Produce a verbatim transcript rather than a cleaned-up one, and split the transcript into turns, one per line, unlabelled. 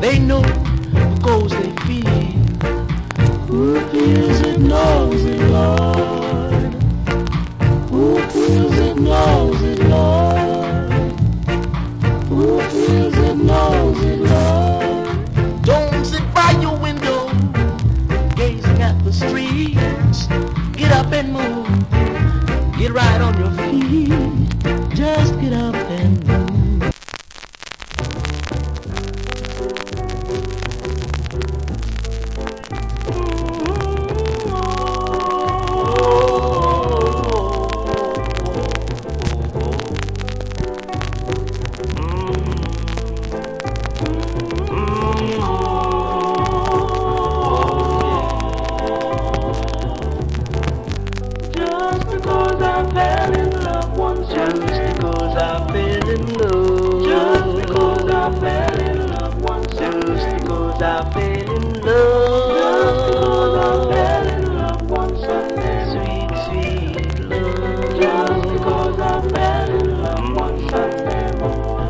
They know because they feel. Who feels it knows it, Lord. Who feels it knows it, Lord. Who feels it knows it, Lord. Don't sit by your window gazing at the streets. Get up and move. Get right on your feet. Just get up and move. Just because I fell in love once, just because I fell in love, just because I fell in love once, just because I fell in love.